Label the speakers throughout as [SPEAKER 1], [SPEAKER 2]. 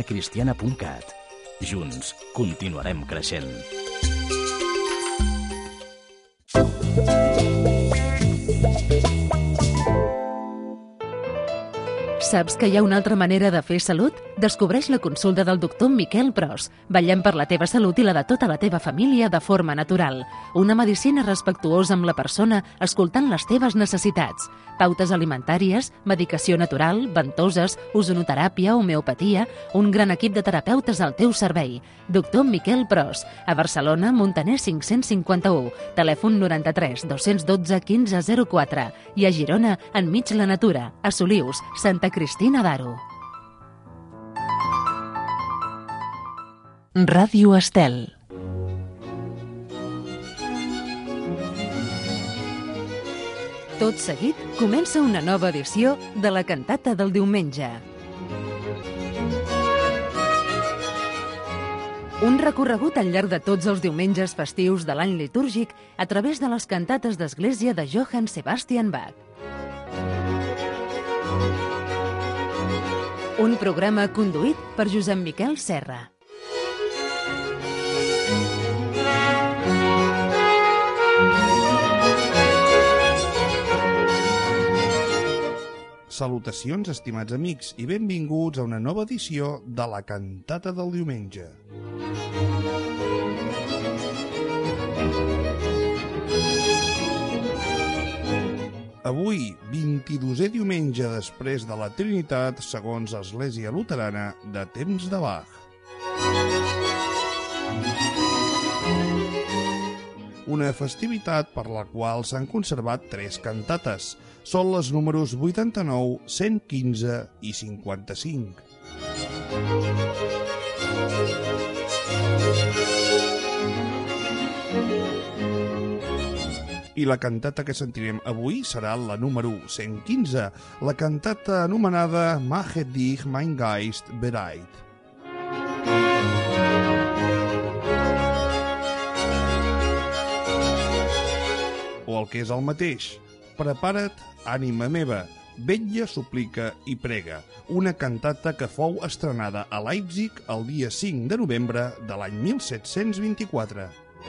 [SPEAKER 1] medicinacristiana.cat. Junts continuarem creixent.
[SPEAKER 2] Saps que hi ha una altra manera de fer salut? Descobreix la consulta del doctor Miquel Pros. Vetllem per la teva salut i la de tota la teva família de forma natural. Una medicina respectuosa amb la persona, escoltant les teves necessitats. Pautes alimentàries, medicació natural, ventoses, ozonoteràpia, homeopatia... Un gran equip de terapeutes al teu servei. Doctor Miquel Pros. A Barcelona, Montaner 551. Telèfon 93 212 1504. I a Girona, enmig la natura. A Solius, Santa Cristina d'Aro. Ràdio Estel. Tot seguit comença una nova edició de la cantata del diumenge. Un recorregut al llarg de tots els diumenges festius de l'any litúrgic a través de les cantates d'església de Johann Sebastian Bach. Un programa conduït per Josep Miquel Serra.
[SPEAKER 3] Salutacions, estimats amics, i benvinguts a una nova edició de la cantata del diumenge. Avui, 22è diumenge després de la Trinitat, segons l'Església Luterana de temps de Bach. Una festivitat per la qual s'han conservat 3 cantates. Són les números 89, 115 i 55. I la cantata que sentirem avui serà la número 115, la cantata anomenada Machet dich mein Geist bereit. O el que és el mateix, prepara't, ànima meva, vetlla, suplica i prega, una cantata que fou estrenada a Leipzig el dia 5 de novembre de l'any 1724.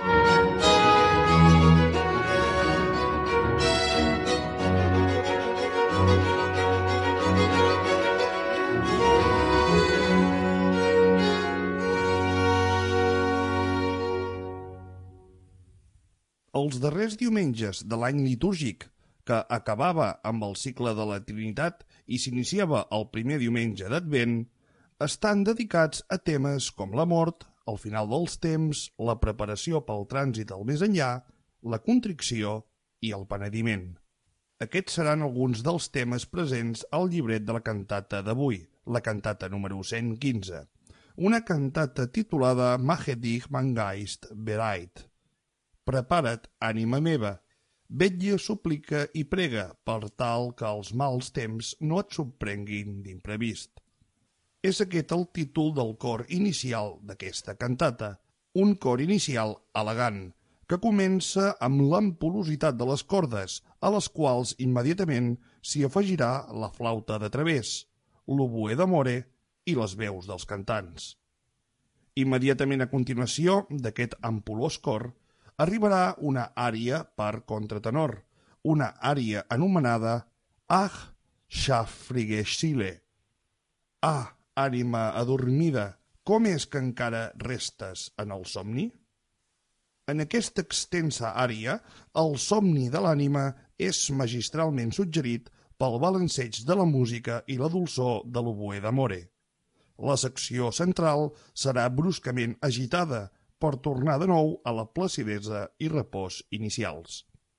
[SPEAKER 3] Els darrers diumenges de l'any litúrgic, que acabava amb el cicle de la Trinitat i s'iniciava el primer diumenge d'Advent, estan dedicats a temes com la mort, el final dels temps, la preparació pel trànsit al més enllà, la contricció i el penediment. Aquests seran alguns dels temes presents al llibret de la cantata d'avui, la cantata número 115, una cantata titulada Machet dich mein Geist bereit. Prepara't, ànima meva, vetlla, suplica i prega per tal que els mals temps no et sorprenguin d'imprevist. És aquest el títol del cor inicial d'aquesta cantata, un cor inicial elegant, que comença amb l'ampulositat de les cordes, a les quals immediatament s'hi afegirà la flauta de través, l'oboè d'amore i les veus dels cantants. Immediatament a continuació d'aquest ampulós cor, arribarà una ària per contratenor, una ària anomenada Ach, schlafrige Seele. Ah, ànima adormida, com és que encara restes en el somni? En aquesta extensa ària, el somni de l'ànima és magistralment suggerit pel balanceig de la música i la dolçor de l'oboè d'amore. La secció central serà bruscament agitada, per tornar de nou a la placidesa i repòs inicials.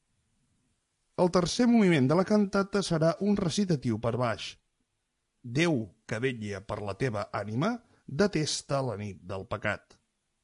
[SPEAKER 3] El tercer moviment de la cantata serà un recitatiu per baix. Déu, que vetlla per la teva ànima, detesta la nit del pecat.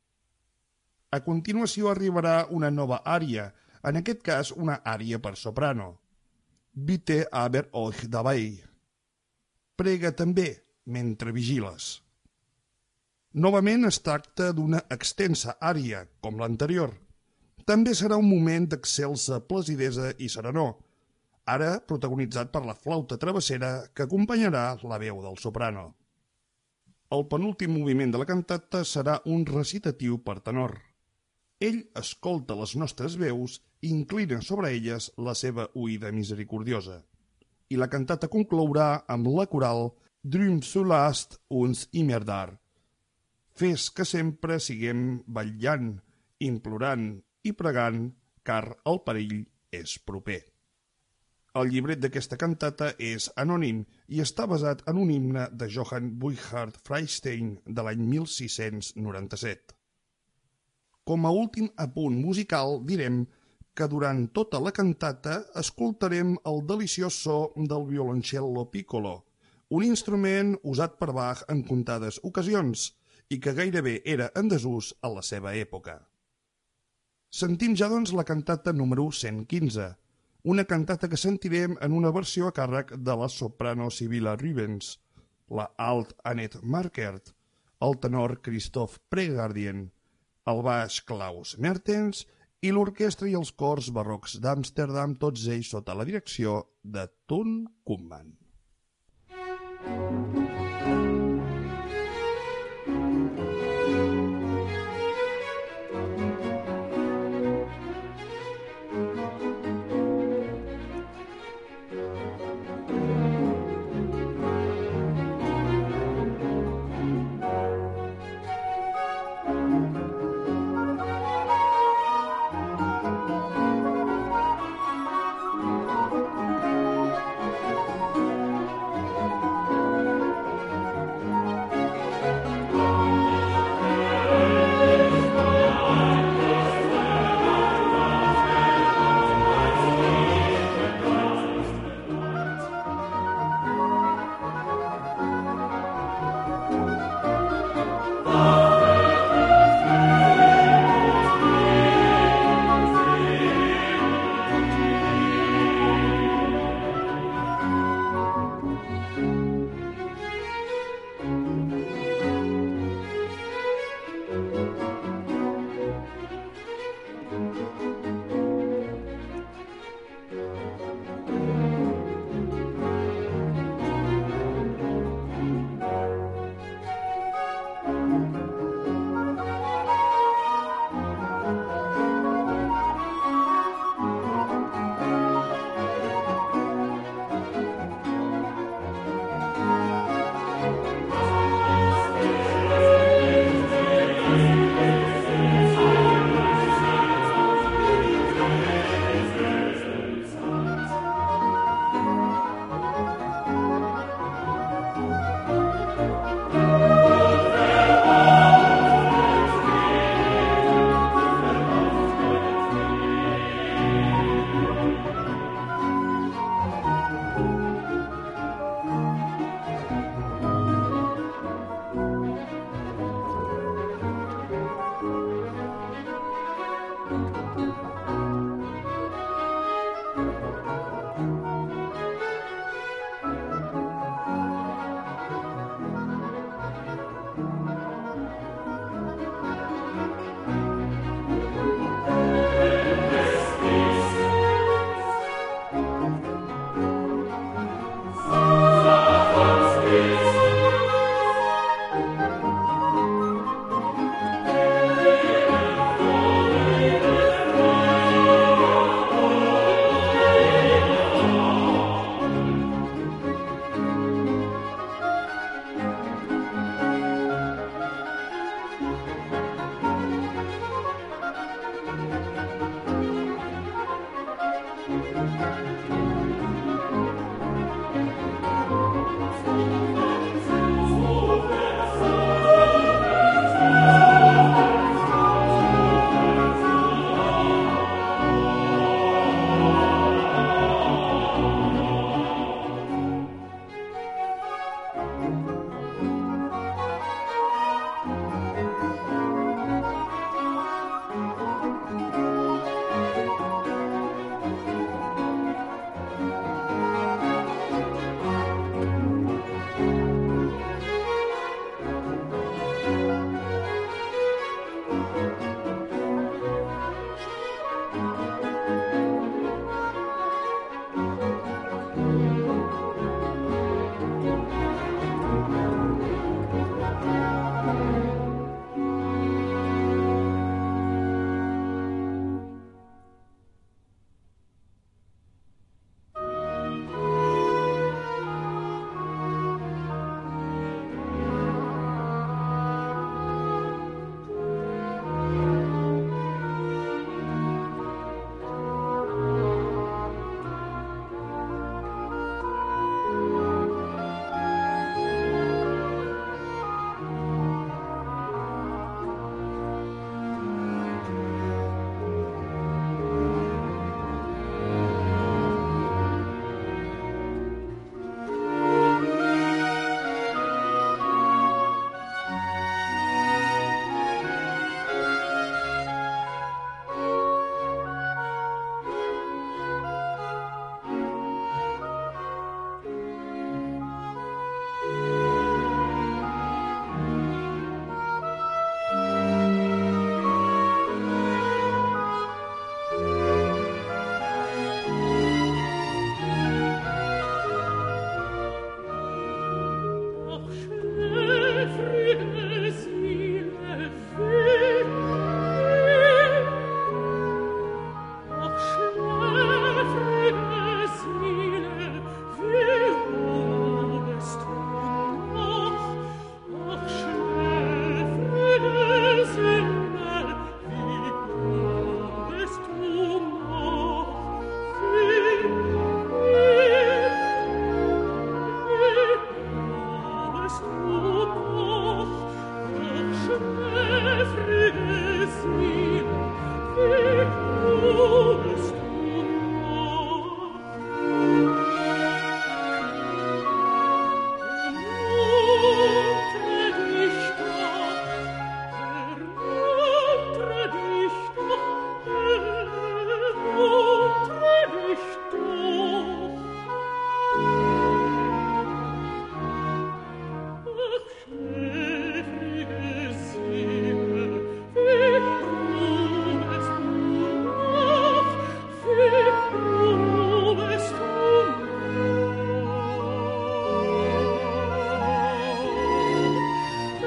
[SPEAKER 3] A continuació arribarà una nova ària, en aquest cas una ària per soprano. Bitte aber euch dabei. Prega també, mentre vigiles. Novament es tracta d'una extensa ària, com l'anterior. També serà un moment d'excelsa placidesa i serenor, ara protagonitzat per la flauta travessera que acompanyarà la veu del soprano. El penúltim moviment de la cantata serà un recitatiu per tenor. Ell escolta les nostres veus i inclina sobre elles la seva oïda misericordiosa. I la cantata conclourà amb la coral Drum zu last uns immer dar. Fes que sempre siguem vetllant, implorant i pregant, car el perill és proper. El llibret d'aquesta cantata és anònim i està basat en un himne de Johann Burchard Freystein de l'any 1697. Com a últim apunt musical direm que durant tota la cantata escoltarem el deliciós so del violoncello piccolo, un instrument usat per Bach en comptades ocasions i que gairebé era en desús a la seva època. Sentim ja doncs la cantata número 115, una cantata que sentirem en una versió a càrrec de la soprano Sibylla Rubens, la alt Annette Markert, el tenor Christoph Pregardien, el baix Klaus Mertens i l'orquestra i els cors barrocs d'Amsterdam, tots ells sota la direcció de Ton Koopman.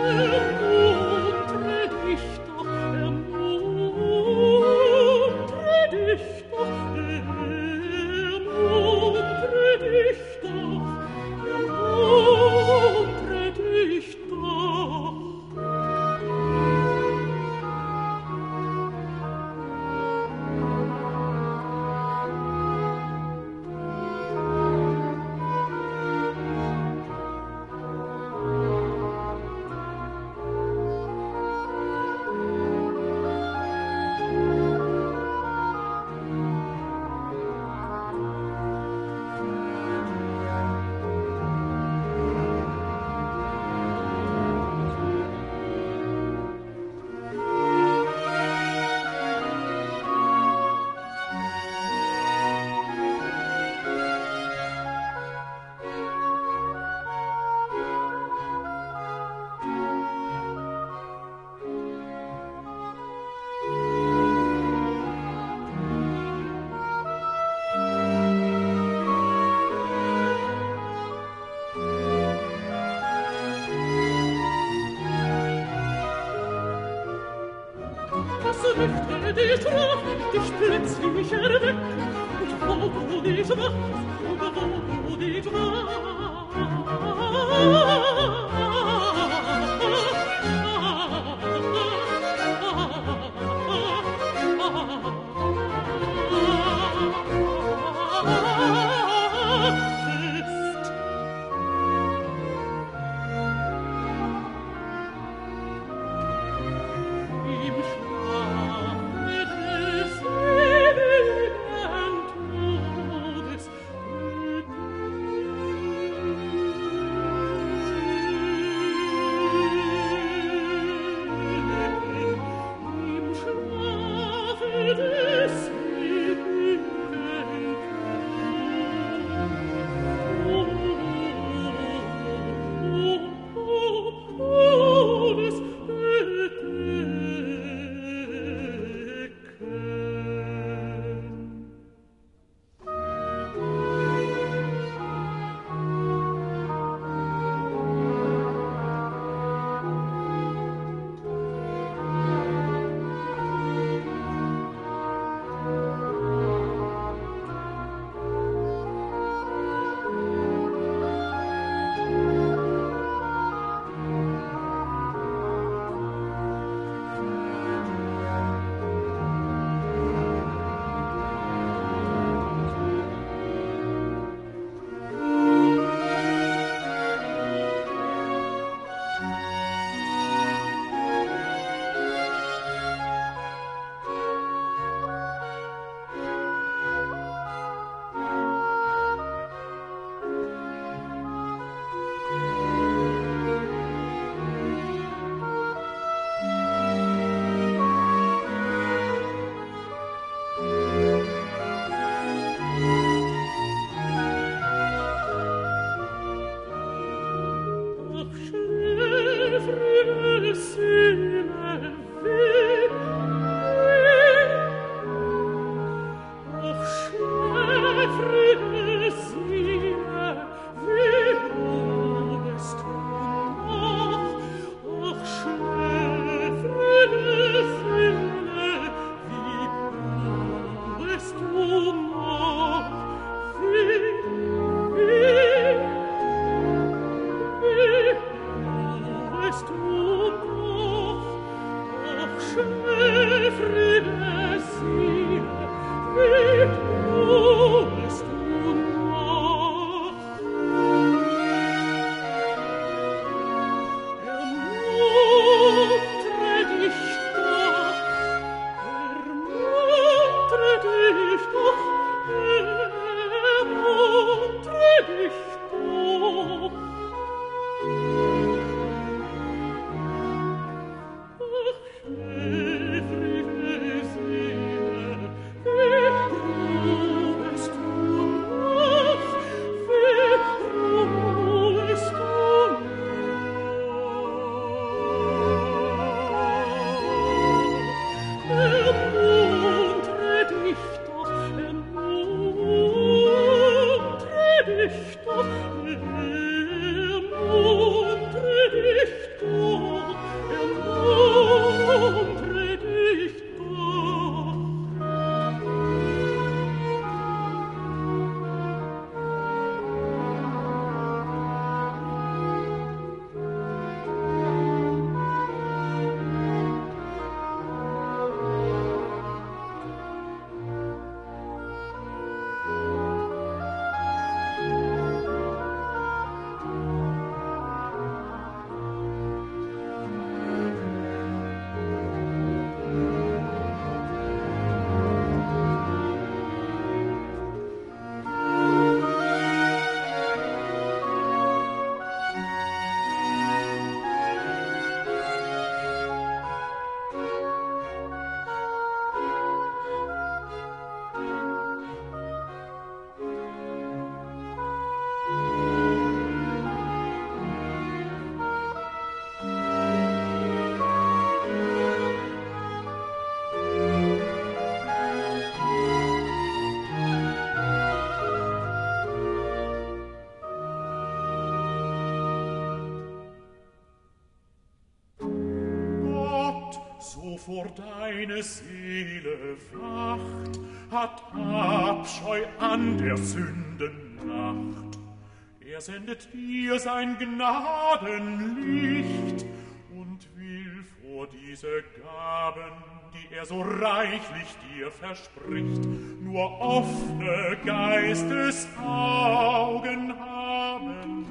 [SPEAKER 4] Möchte die Strafe dich plötzlich erwecken, und wo du dich wachst, und wo du dich
[SPEAKER 5] so vor deine Seele wacht, hat Abscheu an der Sünden Nacht. Er sendet dir sein Gnadenlicht und will vor diese Gaben, die er so reichlich dir verspricht, nur offene Geistesaugen haben.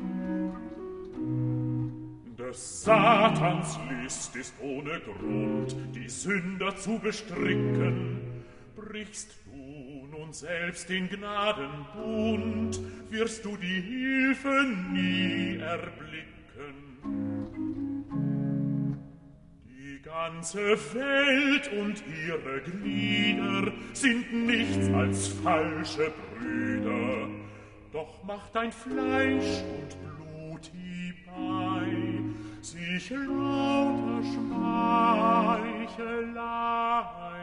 [SPEAKER 5] Des Satans List ist ohne Grund, die Sünder zu bestricken. Brichst du nun selbst den Gnadenbund, wirst du die Hilfe nie erblicken. Die ganze Welt und ihre Glieder sind nichts als falsche Brüder, doch macht dein Fleisch und Blut hiebei sich lauter Schmeichelei.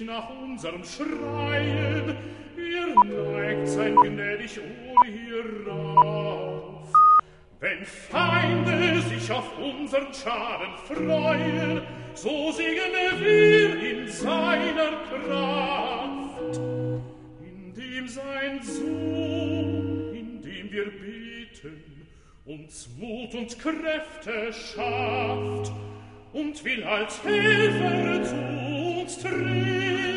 [SPEAKER 5] nach unserem Schreien, neigt sein gnädig Ohr hierauf. Wenn Feinde sich auf unseren Schaden freuen, so segene wir in seiner Kraft. Indem sein Sohn, indem wir beten, uns Mut und Kräfte schafft und will als Helfer zu uns treten.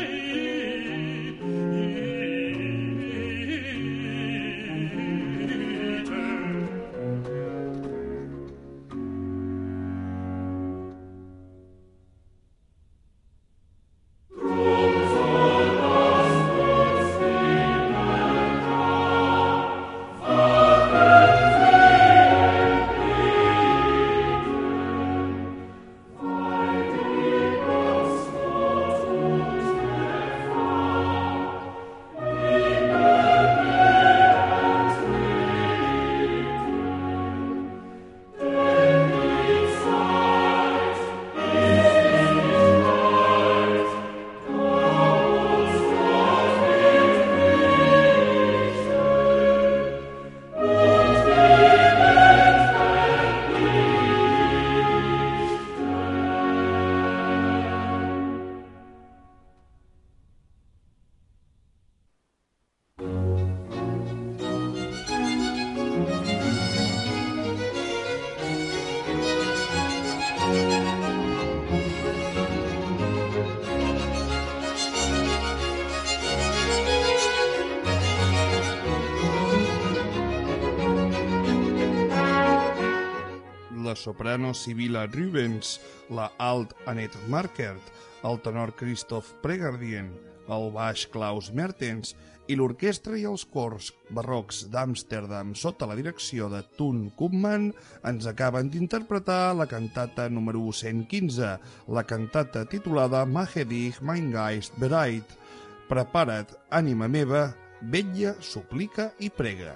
[SPEAKER 3] La soprano Sibylla Rubens, la alt Annette Markert, el tenor Christoph Pregardien, el baix Klaus Mertens i l'orquestra i els cors barrocs d'Amsterdam sota la direcció de Toon Koopman ens acaben d'interpretar la cantata número 115, la cantata titulada Mache dich, mein Geist, bereit. Prepara't, ànima meva, vetlla, suplica i prega.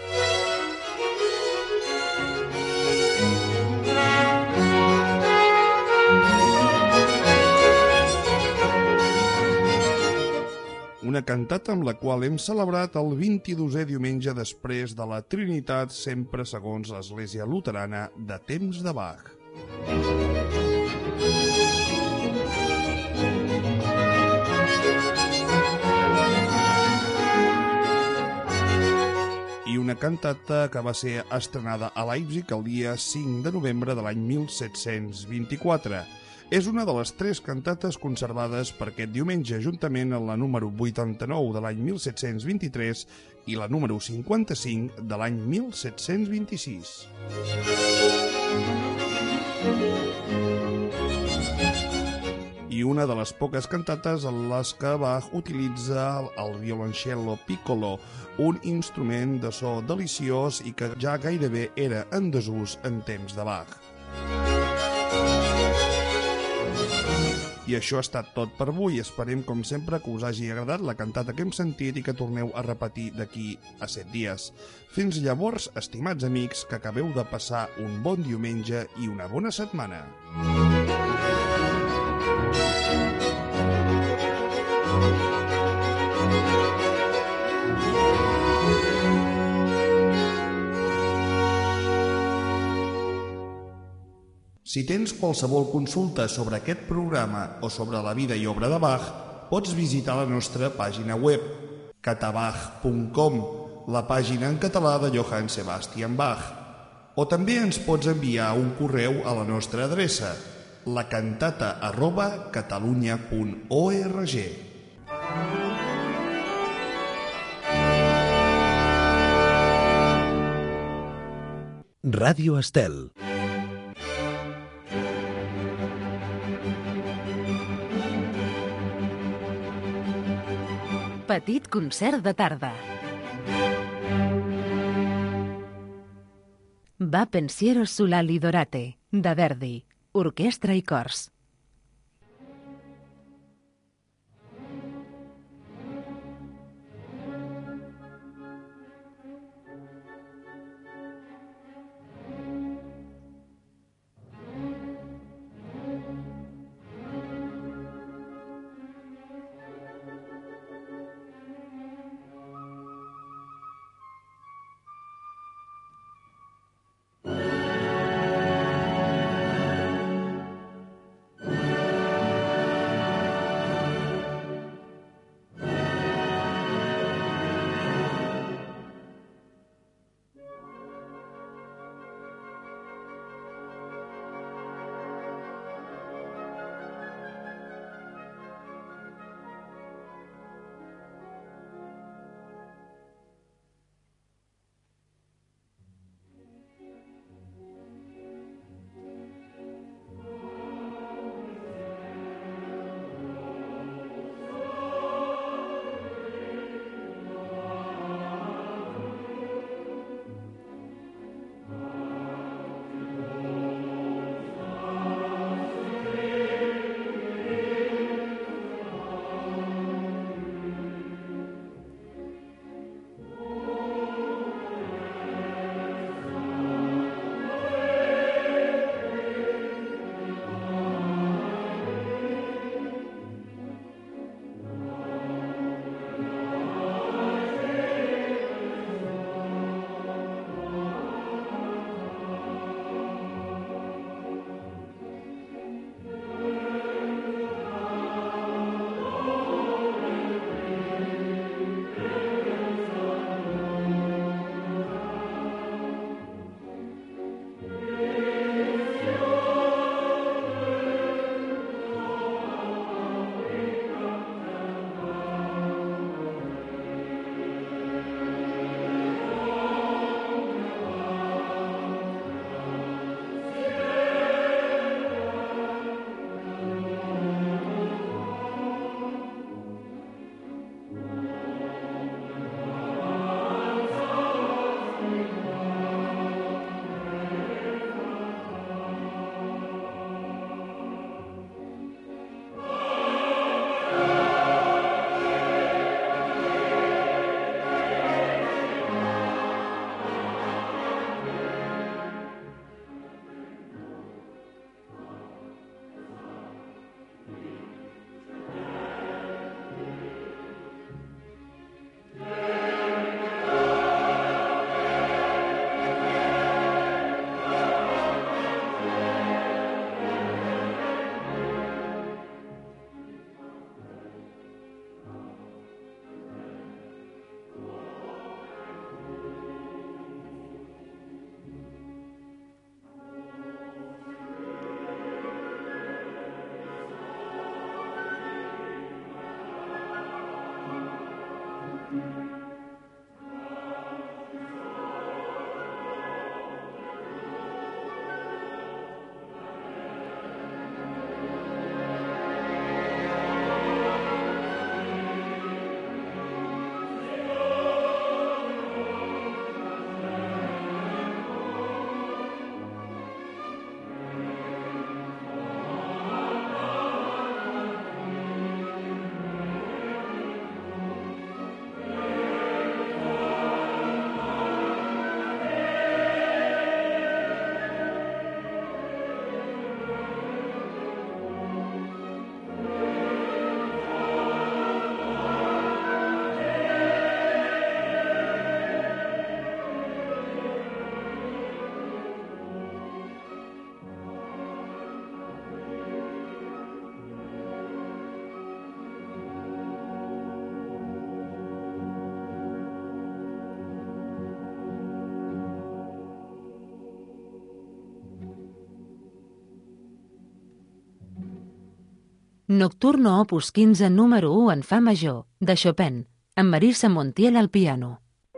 [SPEAKER 3] Una cantata amb la qual hem celebrat el 22è diumenge després de la Trinitat, sempre segons l'Església Luterana de temps de Bach. I una cantata que va ser estrenada a Leipzig el dia 5 de novembre de l'any 1724. És una de les 3 cantates conservades per aquest diumenge, juntament amb la número 89 de l'any 1723 i la número 55 de l'any 1726. I una de les poques cantates en les que Bach utilitza el violoncello piccolo, un instrument de so deliciós i que ja gairebé era en desús en temps de Bach. I això ha estat tot per avui. Esperem, com sempre, que us hagi agradat la cantata que hem sentit i que torneu a repetir d'aquí a 7 dies. Fins llavors, estimats amics, que acabeu de passar un bon diumenge i una bona setmana. Si tens qualsevol consulta sobre aquest programa o sobre la vida i obra de Bach, pots visitar la nostra pàgina web, catabach.com, la pàgina en català de Johann Sebastian Bach. O també ens pots enviar un correu a la nostra adreça, lacantata@catalunya.org.
[SPEAKER 1] Ràdio Estel.
[SPEAKER 2] Petit concert de tarda. Va pensiero sulla Lidorate, de Verdi, orquestra i cors. Nocturno opus 15 número 1 en fa major, de Chopin, amb Marisa Montiel al piano.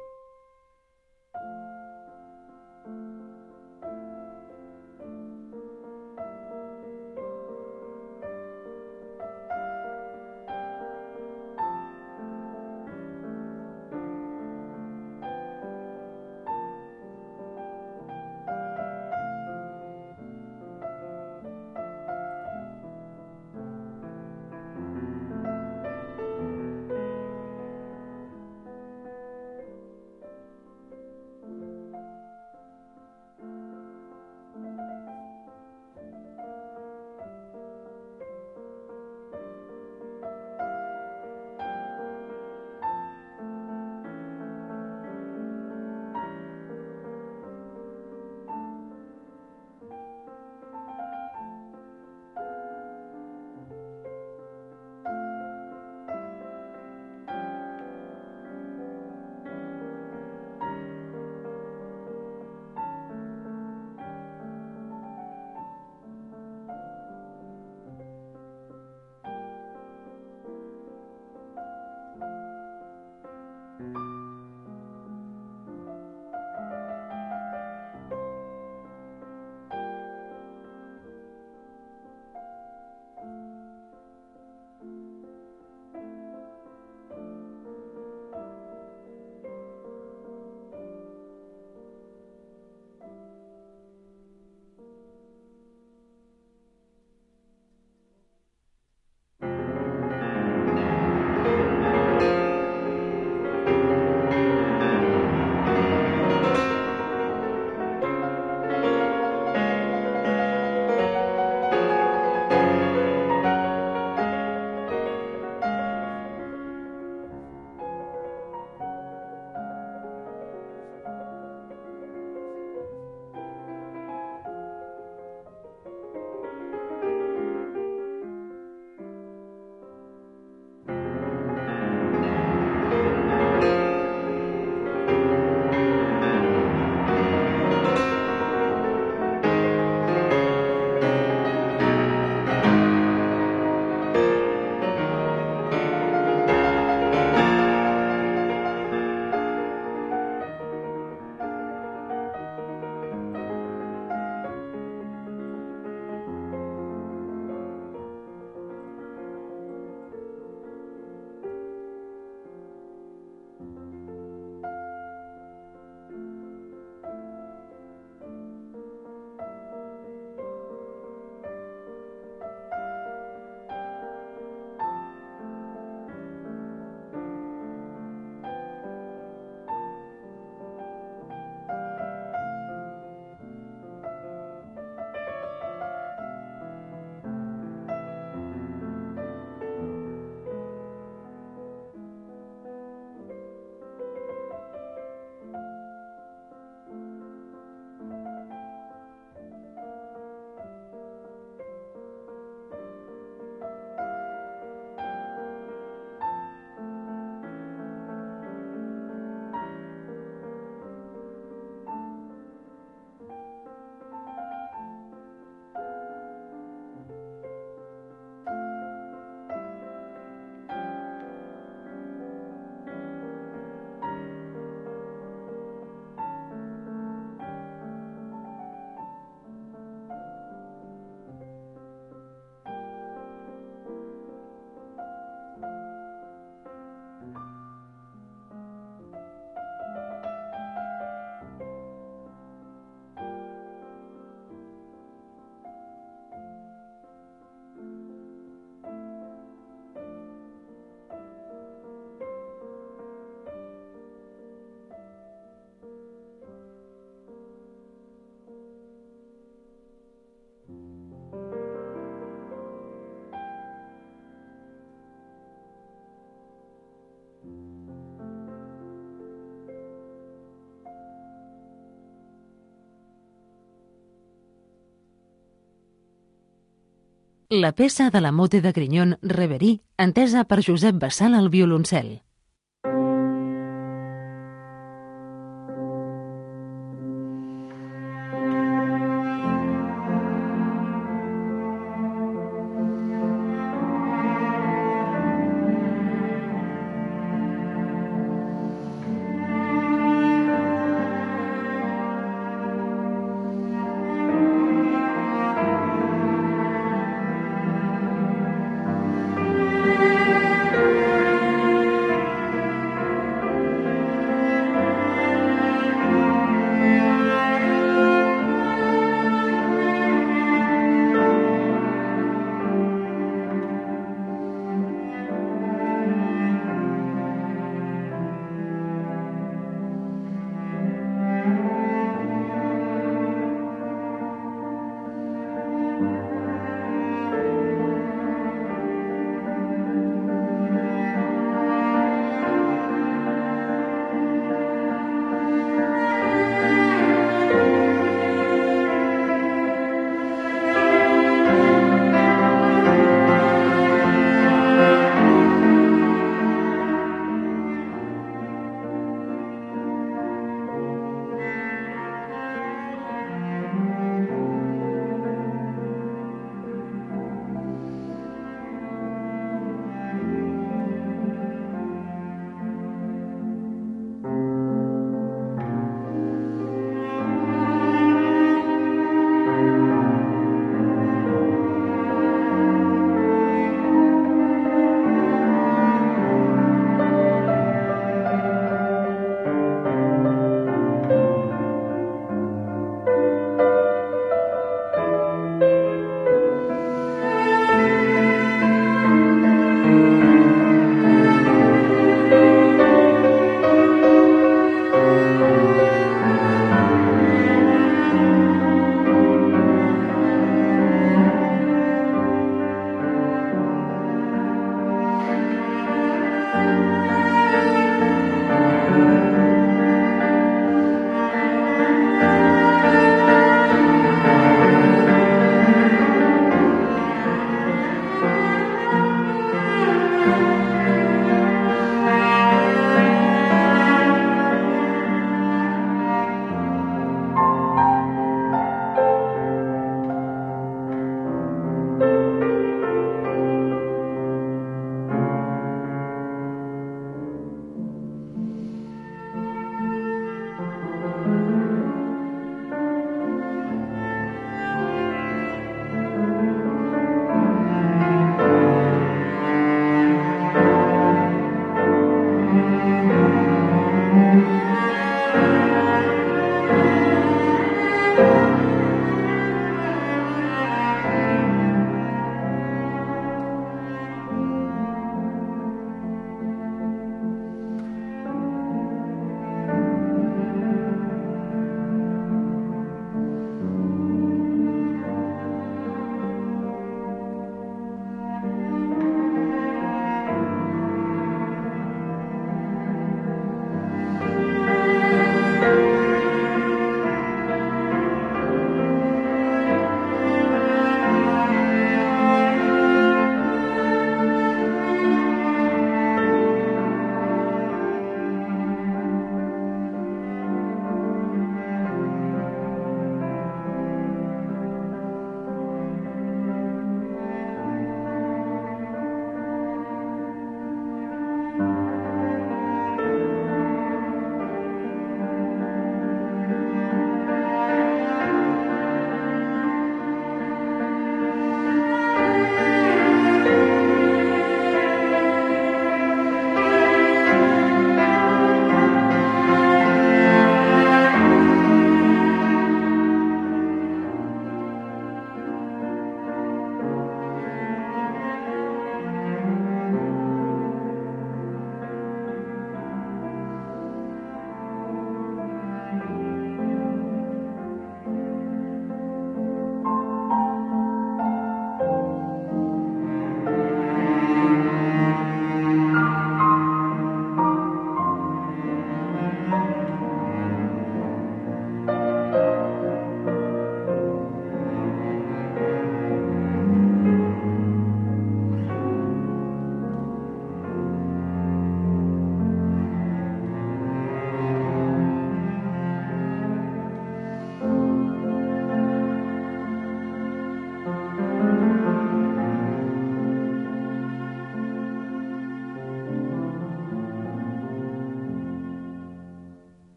[SPEAKER 2] La peça de la Motte de Grignon Reverie, entesa per Josep Bassal al violoncel.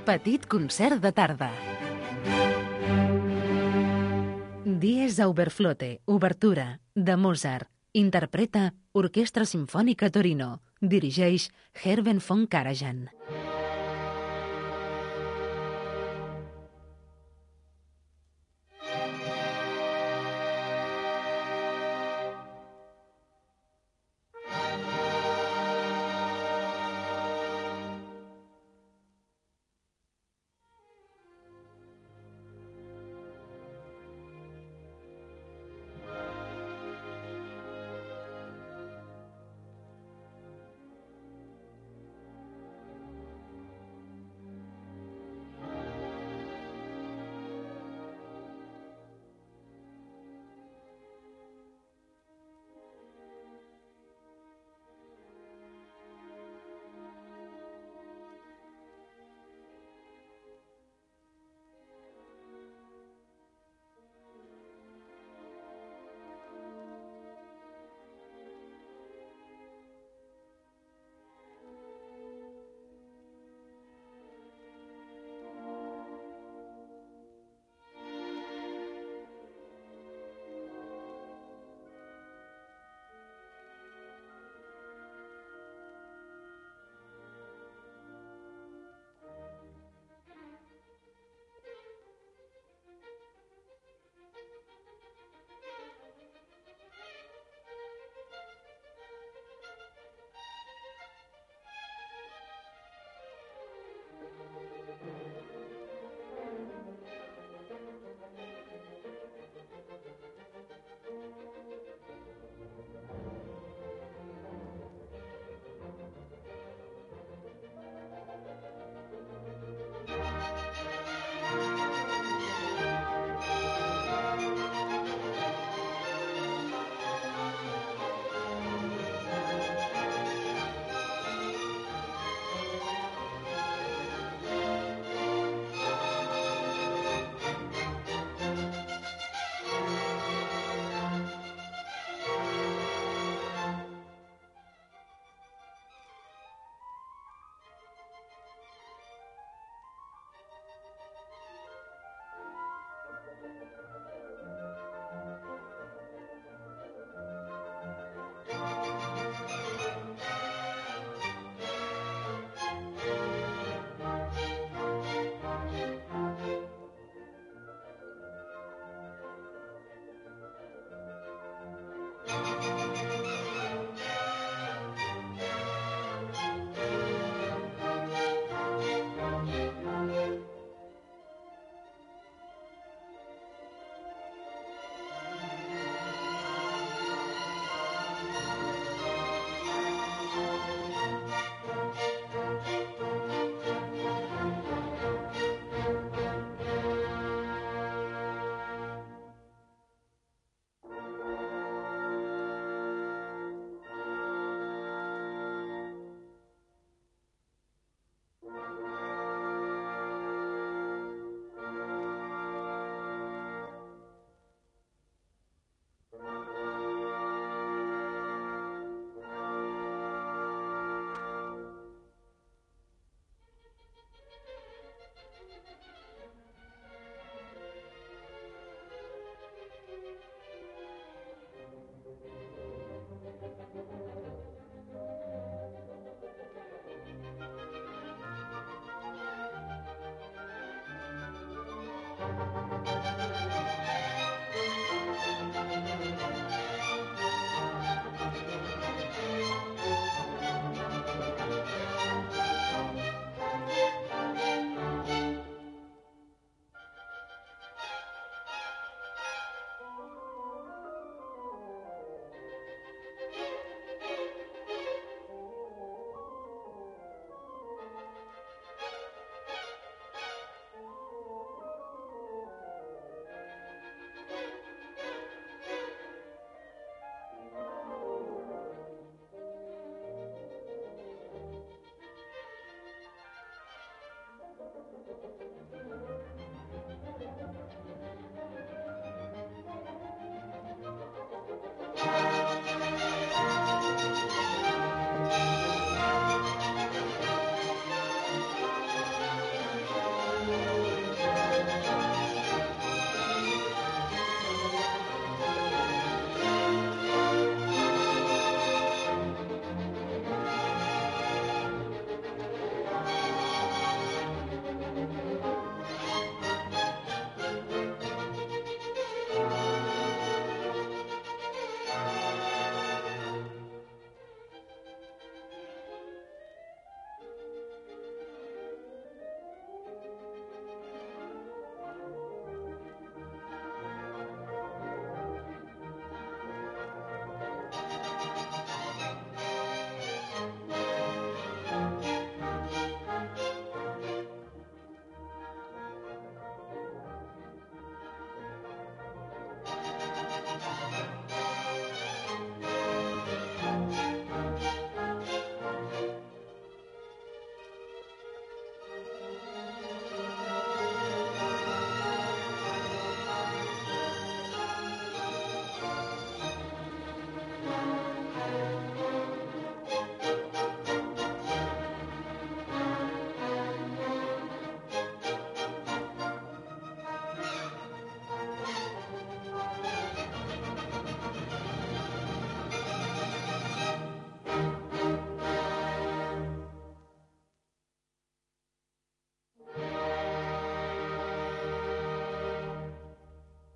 [SPEAKER 2] Petit concert de tarda. Dies Auberflote, obertura, de Mozart. Interpreta Orquestra Simfònica Torino. Dirigeix Herben von Karajan.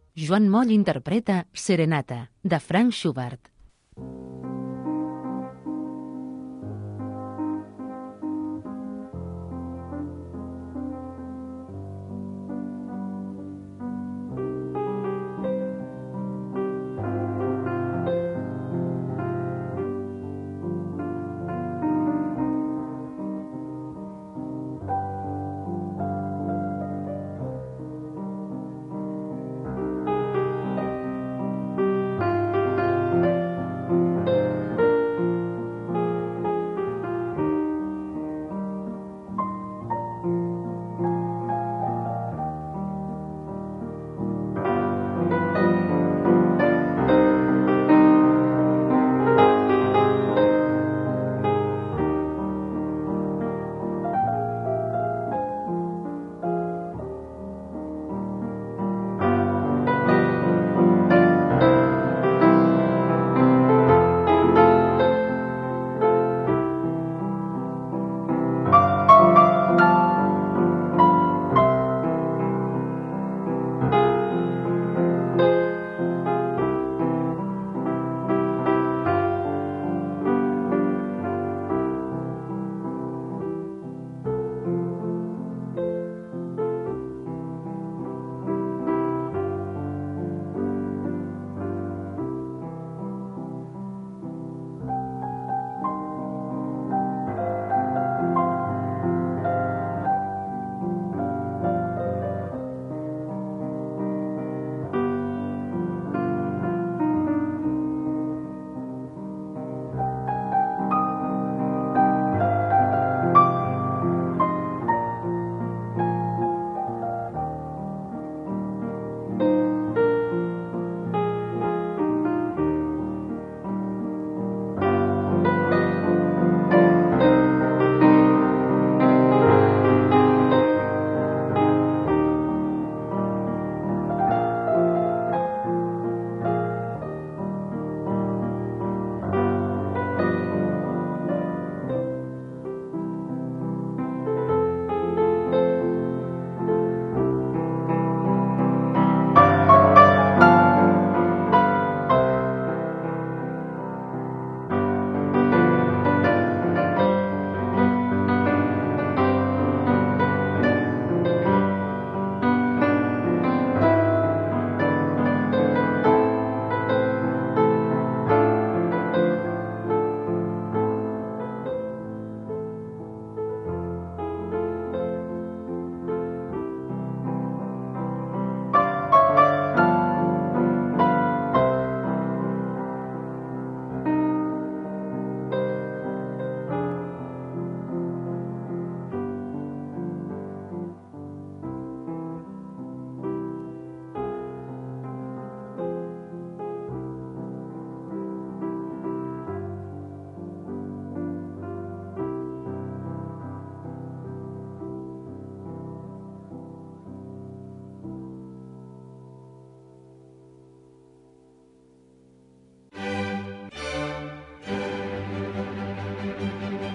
[SPEAKER 2] Joan Moll interpreta Serenata, de Franz Schubert.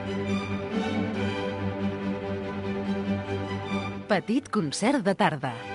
[SPEAKER 2] Petit concert de tarda.